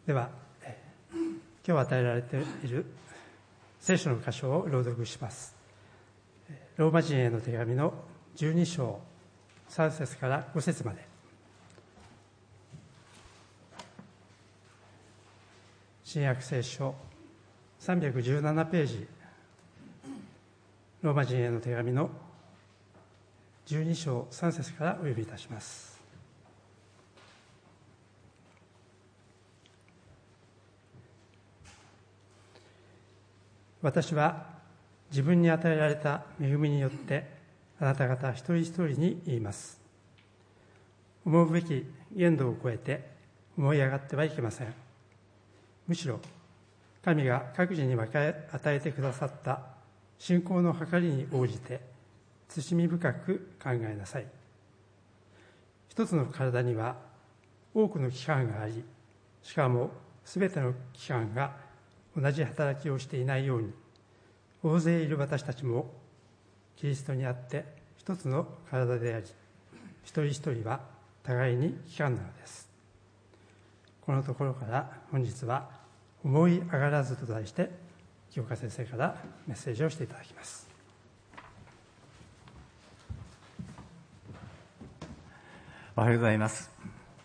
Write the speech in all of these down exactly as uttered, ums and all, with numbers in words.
では、今日与えられている聖書の箇所を朗読します。ローマ人への手紙のじゅうに章さん節からご節まで。新約聖書さんびゃくじゅうななページ、ローマ人への手紙のじゅうに章さん節からお読みいたします。私は自分に与えられた恵みによってあなた方一人一人に言います。思うべき限度を超えて思い上がってはいけません。むしろ神が各自に分け与えてくださった信仰の計りに応じて慎み深く考えなさい。一つの体には多くの器官があり、しかもすべての器官が同じ働きをしていないように、大勢いる私たちもキリストにあって一つの体であり、一人一人は互いに器官なのです。このところから本日は思い上がらずと題して清岡先生からメッセージをしていただきます。 おはようございます。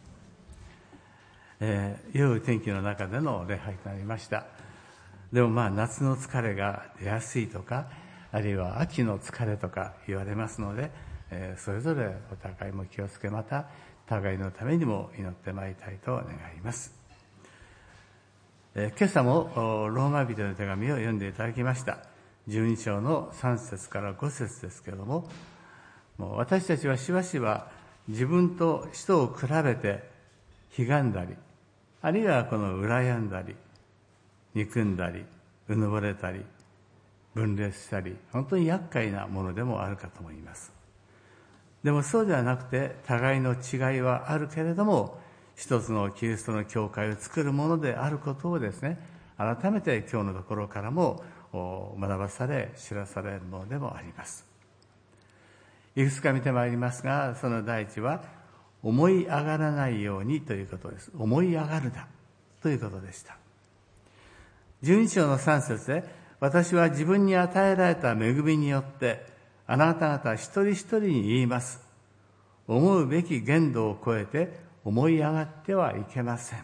えー、良い天気の中での礼拝となりました。でもまあ夏の疲れが出やすいとか、あるいは秋の疲れとか言われますので、えー、それぞれお互いも気をつけ、また互いのためにも祈ってまいりたいと願います。えー、今朝もローマ人の手紙を読んでいただきました。じゅうに章のさん節からご節ですけれども、もう私たちはしばしば自分と人を比べてひがんだり、あるいはこの羨んだり、憎んだり、うぬぼれたり、分裂したり、本当に厄介なものでもあるかと思います。でもそうではなくて、互いの違いはあるけれども、一つのキリストの教会を作るものであることをですね、改めて今日のところからも学ばされ、知らされるものでもあります。いくつか見てまいりますが、その第一は、思い上がらないようにということです。思い上がるなということでした。じゅうに章のさん節で、私は自分に与えられた恵みによって、あなた方一人一人に言います。思うべき限度を超えて思い上がってはいけません。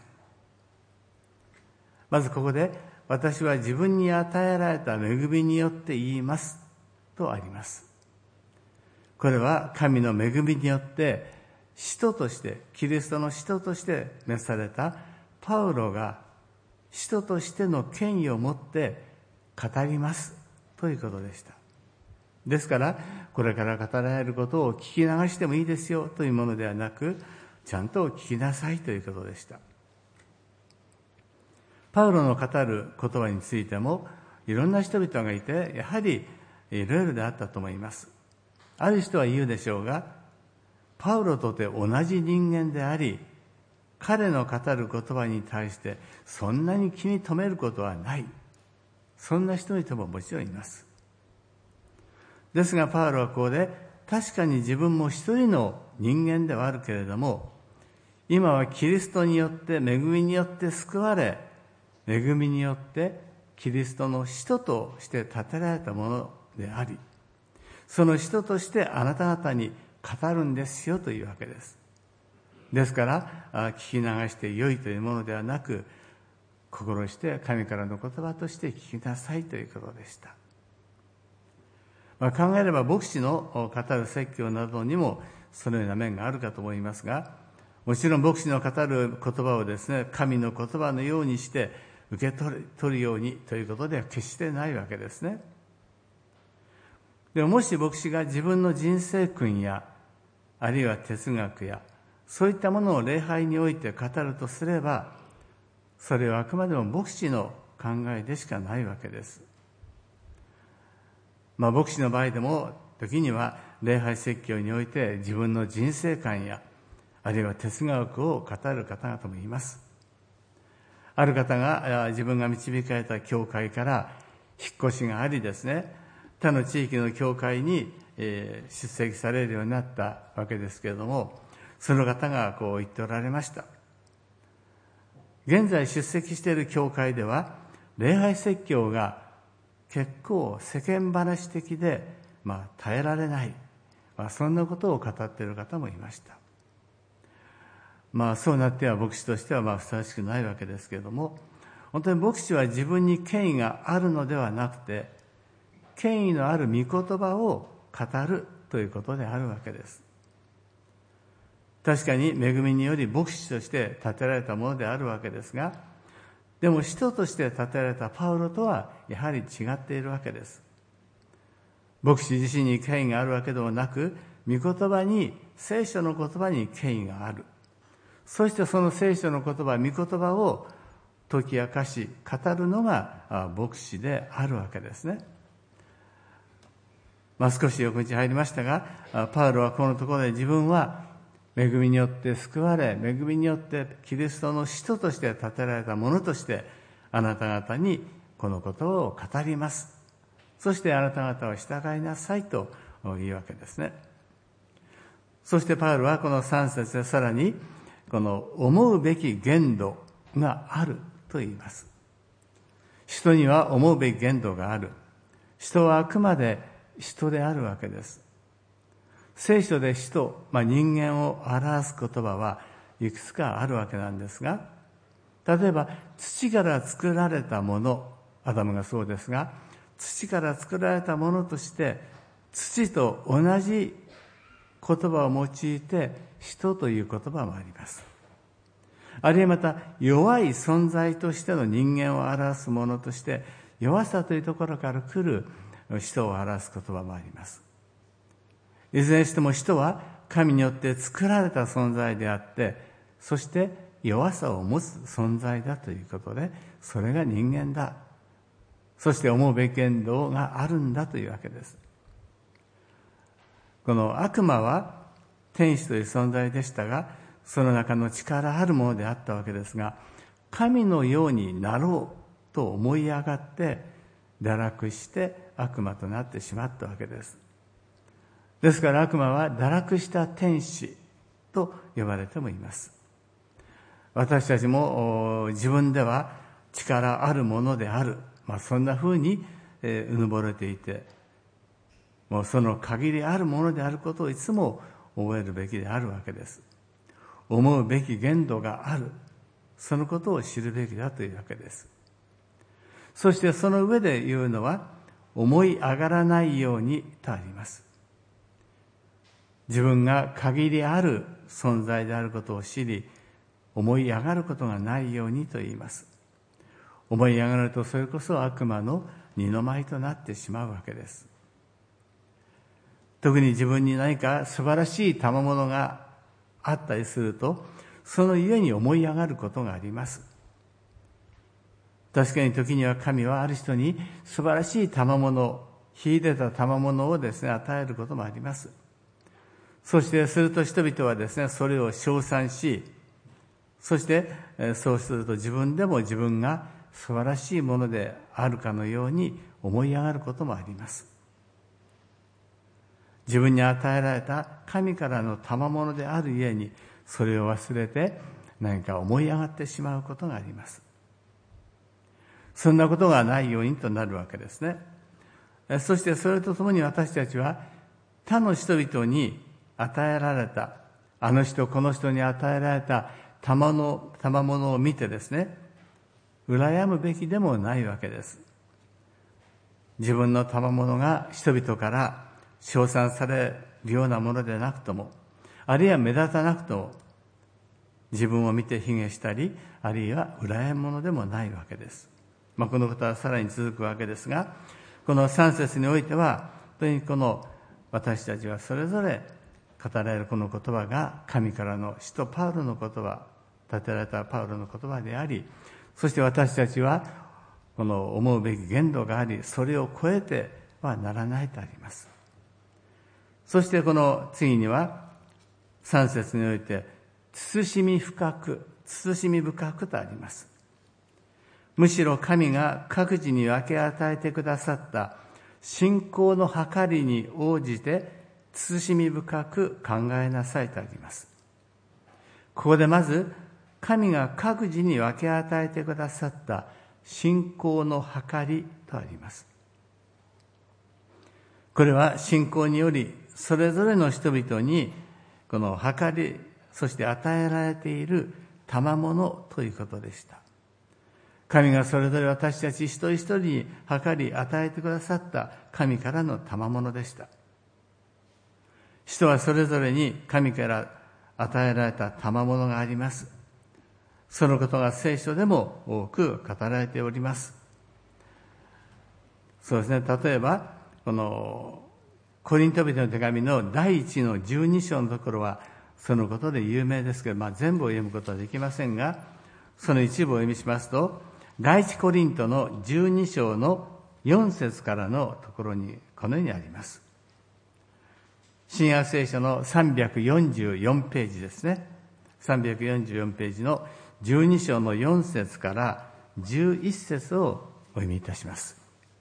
まずここで、私は自分に与えられた恵みによって言いますとあります。これは神の恵みによって使徒として、キリストの使徒として召されたパウロが使徒としての権威を持って語りますということでした。ですから、これから語られることを聞き流してもいいですよというものではなく、ちゃんと聞きなさいということでした。パウロの語る言葉についても、いろんな人々がいて、やはりいろいろであったと思います。ある人は言うでしょうが、パウロとて同じ人間であり、彼の語る言葉に対してそんなに気に留めることはない。そんな人々ももちろんいます。ですがパウロはここで、確かに自分も一人の人間ではあるけれども、今はキリストによって、恵みによって救われ、恵みによってキリストの使徒として立てられたものであり、その使徒としてあなた方に語るんですよというわけです。ですから、聞き流して良いというものではなく、心して神からの言葉として聞きなさいということでした。まあ、考えれば牧師の語る説教などにもそのような面があるかと思いますが、もちろん牧師の語る言葉をですね、神の言葉のようにして受け取る、取るようにということでは決してないわけですね。でももし牧師が自分の人生訓や、あるいは哲学や、そういったものを礼拝において語るとすれば、それはあくまでも牧師の考えでしかないわけです。まあ牧師の場合でも、時には礼拝説教において自分の人生観や、あるいは哲学を語る方々もいます。ある方が自分が導かれた教会から引っ越しがありですね、他の地域の教会に出席されるようになったわけですけれども、その方がこう言っておられました。 現在出席している教会では、礼拝説教が結構世間話的で、まあ、耐えられない、まあ、そんなことを語っている方もいました。まあそうなっては牧師としてはまあふさわしくないわけですけれども、本当に牧師は自分に権威があるのではなくて、権威のある御言葉を語るということであるわけです。確かに恵みにより牧師として立てられたものであるわけですが、でも使徒として立てられたパウロとはやはり違っているわけです。牧師自身に権威があるわけでもなく、御言葉に、聖書の言葉に権威がある。そしてその聖書の言葉、御言葉を解き明かし語るのが牧師であるわけですね。まあ、少し横道入りましたが、パウロはこのところで自分は恵みによって救われ、恵みによってキリストの使徒として立てられたものとして、あなた方にこのことを語ります。そしてあなた方は従いなさいというわけですね。そしてパウロはこのさん節でさらに、この思うべき限度があると言います。人には思うべき限度がある。人はあくまで人であるわけです。聖書で人、まあ、人間を表す言葉はいくつかあるわけなんですが、例えば土から作られたもの、アダムがそうですが、土から作られたものとして土と同じ言葉を用いて人という言葉もあります。あるいはまた弱い存在としての人間を表すものとして弱さというところから来る人を表す言葉もあります。いずれにしても人は神によって作られた存在であって、そして弱さを持つ存在だということで、それが人間だ。そして思うべき限度があるんだというわけです。この悪魔は天使という存在でしたが、その中の力あるものであったわけですが、神のようになろうと思い上がって堕落して悪魔となってしまったわけです。ですから悪魔は堕落した天使と呼ばれてもいます。私たちも自分では力あるものである、まあ、そんなふうにうぬぼれていて、もうその限りあるものであることをいつも覚えるべきであるわけです。思うべき限度がある、そのことを知るべきだというわけです。そしてその上で言うのは、思い上がらないようにとあります。自分が限りある存在であることを知り、思い上がることがないようにと言います。思い上がるとそれこそ悪魔の二の舞となってしまうわけです。特に自分に何か素晴らしい賜物があったりすると、そのゆえに思い上がることがあります。確かに時には神はある人に素晴らしい賜物、秀でた賜物をですね、与えることもあります。そしてすると人々はですね、それを称賛し、そしてそうすると自分でも自分が素晴らしいものであるかのように思い上がることもあります。自分に与えられた神からの賜物であるゆえに、それを忘れて何か思い上がってしまうことがあります。そんなことがないようにとなるわけですね。そしてそれとともに私たちは他の人々に与えられた、あの人この人に与えられた賜物、賜物を見てですね、羨むべきでもないわけです。自分の賜物が人々から称賛されるようなものでなくとも、あるいは目立たなくとも、自分を見て卑下したり、あるいは羨むものでもないわけです。まあ、このことはさらに続くわけですが、このさん節においては、とにかくこの私たちはそれぞれ語られるこの言葉が神からの使徒パウロの言葉、立てられたパウロの言葉であり、そして私たちはこの思うべき限度があり、それを超えてはならないとあります。そしてこの次にはさん節において、慎み深く、慎み深くとあります。むしろ神が各自に分け与えてくださった信仰の計りに応じて慎み深く考えなさいとあります。ここでまず神が各自に分け与えてくださった信仰の計りとあります。これは信仰によりそれぞれの人々にこの計り、そして与えられている賜物ということでした。神がそれぞれ私たち一人一人に計り与えてくださった神からの賜物でした。人はそれぞれに神から与えられた賜物があります。そのことが聖書でも多く語られております。そうですね、例えばこのコリント人の手紙の第一のじゅうに章のところはそのことで有名ですけど、まあ、全部を読むことはできませんが、その一部を読みしますと、第一コリントのじゅうに章のよん節からのところにこのようにあります。新約聖書のさんびゃくよんじゅうよんページですね。さんびゃくよんじゅうよんページのじゅうに章のよん節からじゅういち節をお読みいたします。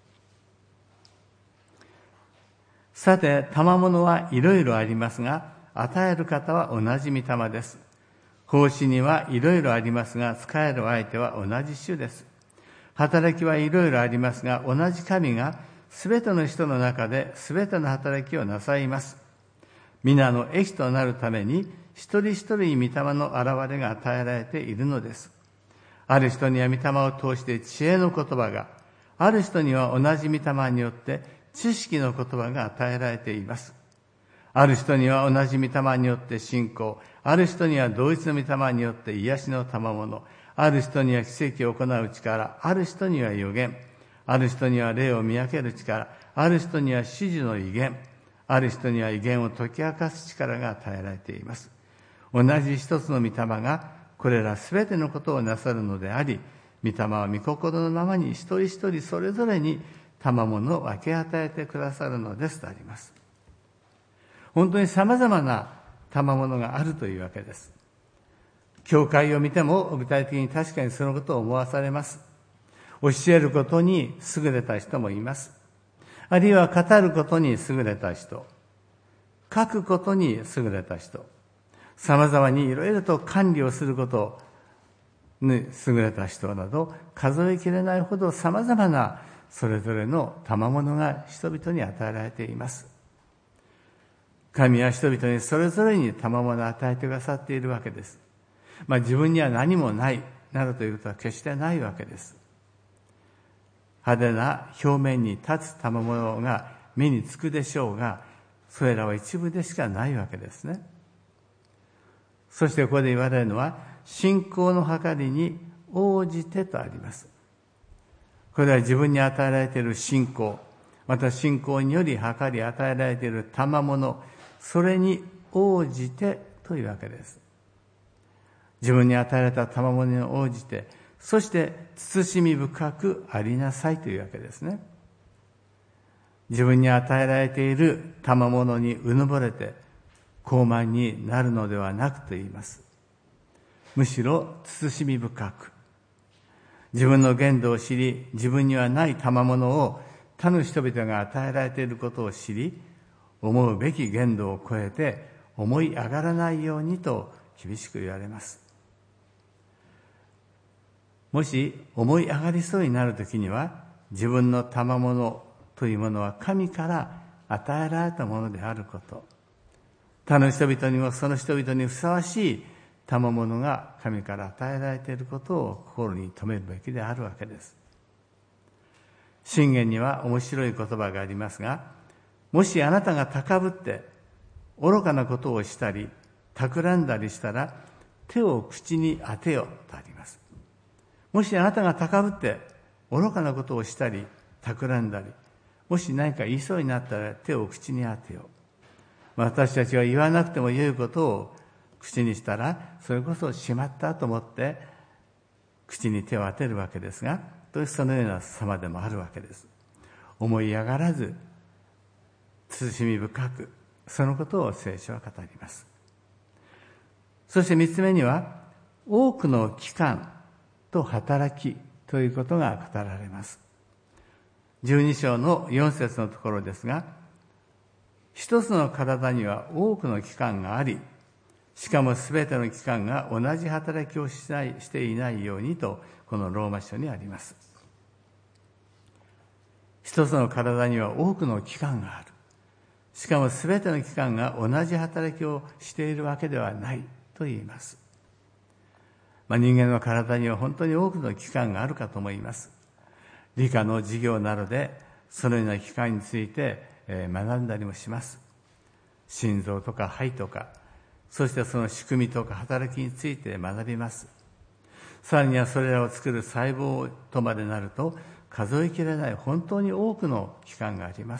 さて、賜物はいろいろありますが、与える方は同じ御霊です。奉仕にはいろいろありますが、使える相手は同じ主です。働きはいろいろありますが、同じ神がすべての人の中ですべての働きをなさいます。皆の益となるために、一人一人に御霊の現れが与えられているのです。ある人には御霊を通して知恵の言葉が、ある人には同じ御霊によって知識の言葉が与えられています。ある人には同じ御霊によって信仰、ある人には同一の御霊によって癒しの賜物、ある人には奇跡を行う力、ある人には預言、ある人には霊を見分ける力、ある人には指示の異言、ある人には異言を解き明かす力が与えられています。同じ一つの御霊がこれらすべてのことをなさるのであり、御霊は御心のままに一人一人それぞれに賜物を分け与えてくださるのですとあります。本当に様々な賜物があるというわけです。教会を見ても具体的に確かにそのことを思わされます。教えることに優れた人もいます。あるいは語ることに優れた人、書くことに優れた人、様々にいろいろと管理をすることに優れた人など、数えきれないほど様々なそれぞれの賜物が人々に与えられています。神は人々にそれぞれに賜物を与えてくださっているわけです。まあ自分には何もないなどということは決してないわけです。派手な表面に立つ賜物が目につくでしょうが、それらは一部でしかないわけですね。そしてここで言われるのは、信仰の計りに応じてとあります。これは自分に与えられている信仰、また信仰により計り与えられている賜物、それに応じてというわけです。自分に与えられた賜物に応じて、そして慎み深くありなさいというわけですね。自分に与えられている賜物にうぬぼれて傲慢になるのではなくと言います。むしろ慎み深く、自分の限度を知り、自分にはない賜物を他の人々が与えられていることを知り、思うべき限度を超えて思い上がらないようにと厳しく言われます。もし思い上がりそうになるときには、自分の賜物というものは神から与えられたものであること、他の人々にもその人々にふさわしい賜物が神から与えられていることを心に留めるべきであるわけです。箴言には面白い言葉がありますが、もしあなたが高ぶって愚かなことをしたり企んだりしたら、手を口に当てよとあります。もしあなたが高ぶって愚かなことをしたり企んだり、もし何か言いそうになったら手を口に当てよ。私たちは言わなくても良いことを口にしたら、それこそしまったと思って口に手を当てるわけですが、そのような様でもあるわけです。思い上がらず、慎み深く、そのことを聖書は語ります。そして三つ目には、多くの期間と働きということが語られます。じゅうに章のよん節のところですが、一つの体には多くの器官があり、 しかもすべての器官が同じ働きをしないしていないようにと、このローマ書にあります。一つの体には多くの器官がある。しかもすべての器官が同じ働きをしているわけではないと言います。まあ、人間の体には本当に多くの器官があるかと思います。理科の授業などでそのような器官について学んだりもします。心臓とか肺とか、そしてその仕組みとか働きについて学びます。さらにはそれらを作る細胞とまでなると、数えきれない本当に多くの器官があります。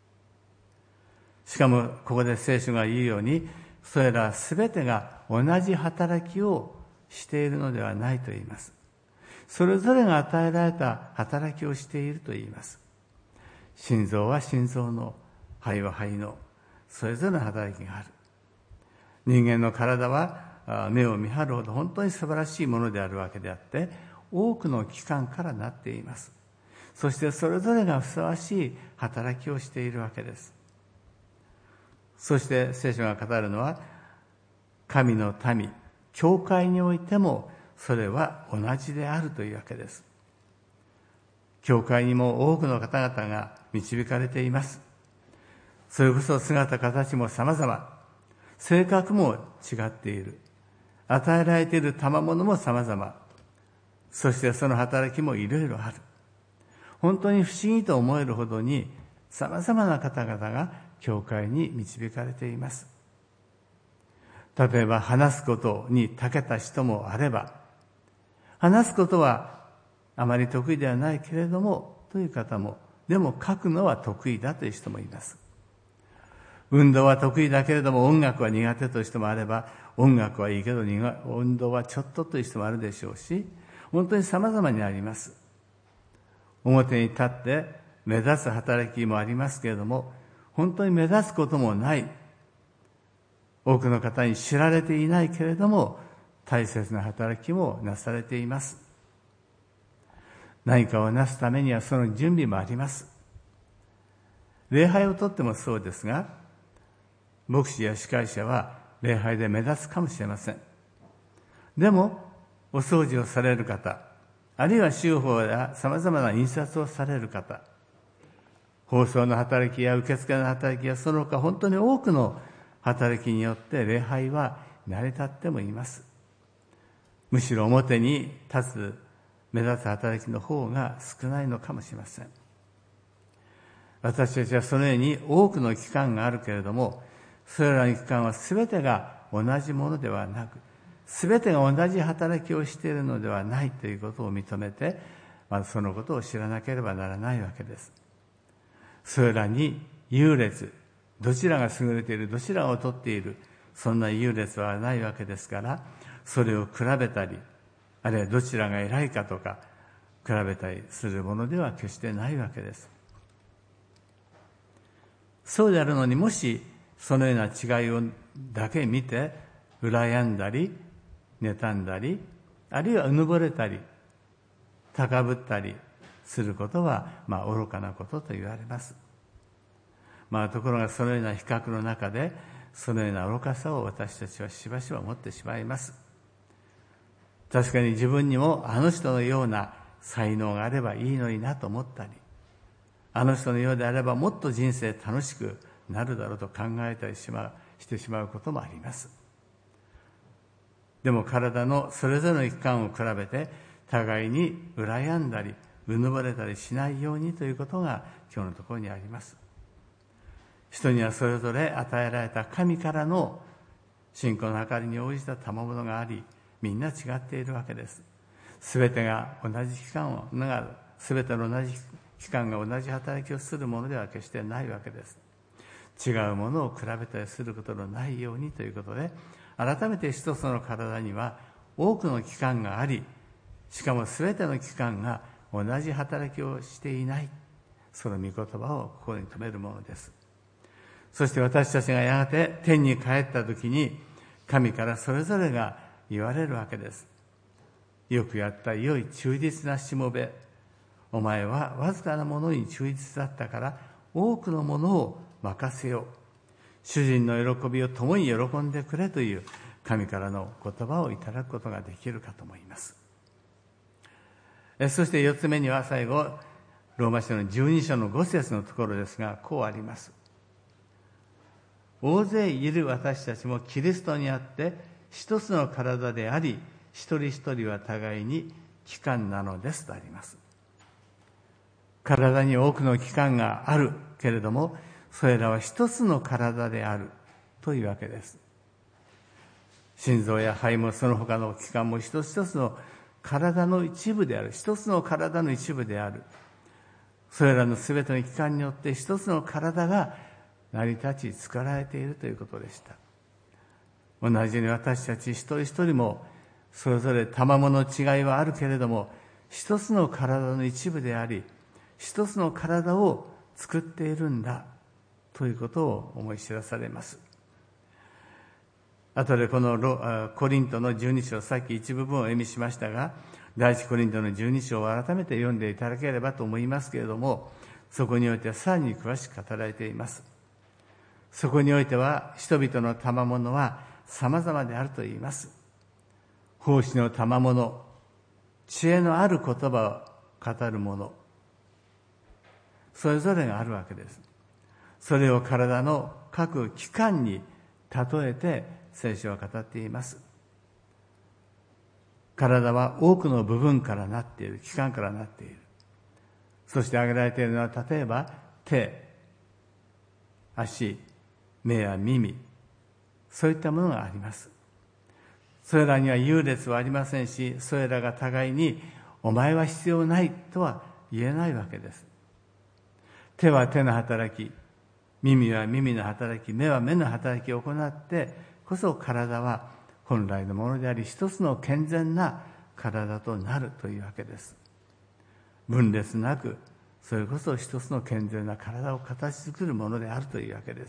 しかもここで聖書が言うように、それらすべてが同じ働きをしているのではないと言います。それぞれが与えられた働きをしていると言います。心臓は心臓の、肺は肺の、それぞれの働きがある。人間の体は目を見張るほど本当に素晴らしいものであるわけであって、多くの器官からなっています。そしてそれぞれがふさわしい働きをしているわけです。そして聖書が語るのは、神の民、教会においてもそれは同じであるというわけです。教会にも多くの方々が導かれています。それこそ姿形も様々、性格も違っている。与えられている賜物も様々。そしてその働きもいろいろある。本当に不思議と思えるほどに様々な方々が教会に導かれています。例えば話すことに長けた人もあれば、話すことはあまり得意ではないけれどもという方も、でも書くのは得意だという人もいます。運動は得意だけれども音楽は苦手という人もあれば、音楽はいいけど運動はちょっとという人もあるでしょうし、本当に様々にあります。表に立って目立つ働きもありますけれども、本当に目立つこともない、多くの方に知られていないけれども大切な働きもなされています。何かをなすためにはその準備もあります。礼拝をとってもそうですが、牧師や司会者は礼拝で目立つかもしれません。でもお掃除をされる方、あるいは修法やさまざまな印刷をされる方、放送の働きや受付の働きやその他本当に多くの働きによって礼拝は成り立ってもいます。むしろ表に立つ目立つ働きの方が少ないのかもしれません。私たちはそのように多くの機関があるけれども、それらの機関は全てが同じものではなく、全てが同じ働きをしているのではないということを認めて、まずそのことを知らなければならないわけです。それらに優劣、どちらが優れている、どちらを劣っている、そんな優劣はないわけですから、それを比べたり、あるいはどちらが偉いかとか比べたりするものでは決してないわけです。そうであるのに、もしそのような違いをだけ見て羨んだり妬んだり、あるいはうぬぼれたり高ぶったりすることは、まあ愚かなことと言われます。まあところがそのような比較の中で、そのような愚かさを私たちはしばしば持ってしまいます。確かに自分にもあの人のような才能があればいいのになと思ったり、あの人のようであればもっと人生楽しくなるだろうと考えたりしまうしてしまうこともあります。でも体のそれぞれの器官を比べて互いに羨んだりうぬぼれたりしないようにということが今日のところにあります。人にはそれぞれ与えられた神からの信仰の計りに応じた賜物があり、みんな違っているわけです。すべてが同じ期間をすべての同じ期間が同じ働きをするものでは決してないわけです。違うものを比べたりすることのないようにということで、改めて一つの体には多くの器官があり、しかも全ての器官が同じ働きをしていない、その御言葉を心に留めるものです。そして私たちがやがて天に帰った時に、神からそれぞれが言われるわけです。よくやった良い忠実なしもべ、お前はわずかなものに忠実だったから多くのものを任せよう。 主人の喜びを共に喜んでくれという神からの言葉をいただくことができるかと思います。そして四つ目には最後、ローマ書のじゅうに章のご節のところですが、こうあります。大勢いる私たちもキリストにあって一つの体であり、一人一人は互いに器官なのですとあります。体に多くの器官があるけれども、それらは一つの体であるというわけです。心臓や肺もその他の器官も一つ一つの体の一部である。一つの体の一部である。それらのすべての器官によって一つの体が成り立ち作られているということでした。同じように私たち一人一人もそれぞれ賜物の違いはあるけれども、一つの体の一部であり、一つの体を作っているんだということを思い知らされます。後でこのコリントのじゅうに章、さっき一部分を意味しましたが、第一コリントのじゅうに章を改めて読んでいただければと思いますけれども、そこにおいてはさらに詳しく語られています。そこにおいては人々の賜物は様々であると言います。奉仕の賜物、知恵のある言葉を語るもの、それぞれがあるわけです。それを体の各器官に例えて聖書は語っています。体は多くの部分からなっている、器官からなっている。そして挙げられているのは、例えば手、足、目や耳、そういったものがあります。それらには優劣はありませんし、それらが互いにお前は必要ないとは言えないわけです。手は手の働き、耳は耳の働き、目は目の働きを行ってこそ体は本来のものであり、一つの健全な体となるというわけです。分裂なく、それこそ一つの健全な体を形作るものであるというわけです。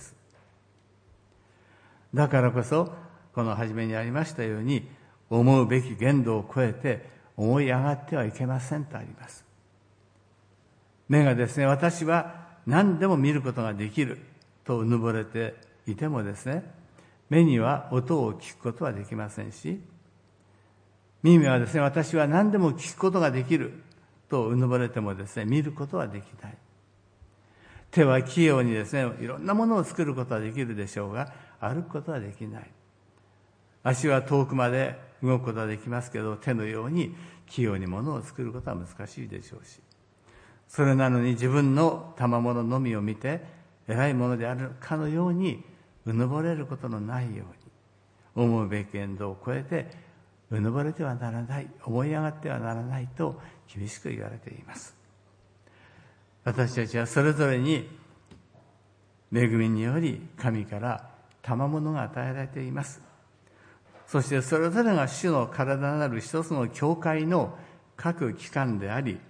だからこそ、この初めにありましたように、思うべき限度を超えて思い上がってはいけませんとあります。目がですね、私は何でも見ることができるとうぬぼれていてもですね、目には音を聞くことはできませんし、耳はですね、私は何でも聞くことができるとうぬぼれてもですね、見ることはできない。手は器用にですね、いろんなものを作ることはできるでしょうが、歩くことはできない。足は遠くまで動くことはできますけど、手のように器用にものを作ることは難しいでしょうし、それなのに自分の賜物のみを見て偉いものであるかのようにうぬぼれることのないように、思うべき限度を超えてうぬぼれてはならない、思い上がってはならないと厳しく言われています。私たちはそれぞれに恵みにより神から賜物が与えられています。そしてそれぞれが主の体なる一つの教会の各機関であり、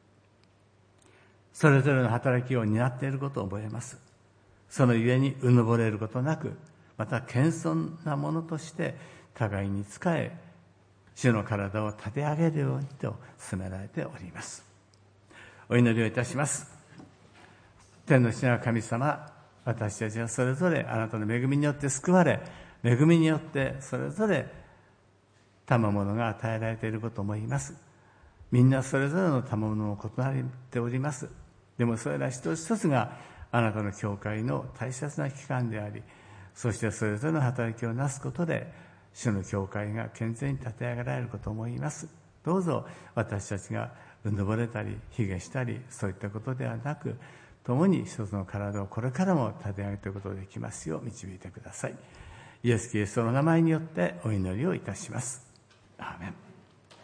それぞれの働きを担っていることを覚えます。そのゆえにうぬぼれることなく、また謙遜なものとして互いに仕え、主の体を立て上げるようにと進められております。お祈りをいたします。天の父なる神様、私たちはそれぞれあなたの恵みによって救われ、恵みによってそれぞれ賜物が与えられていることを思います。みんなそれぞれの賜物も異なっております。でもそれら一つ一つがあなたの教会の大切な機関であり、そしてそれぞれの働きをなすことで主の教会が健全に立て上げられることを思います。どうぞ私たちがうぬぼれたり卑下したり、そういったことではなく、共に一つの体をこれからも立て上げていくことができますよう導いてください。イエス・キリストの名前によってお祈りをいたします。アーメン。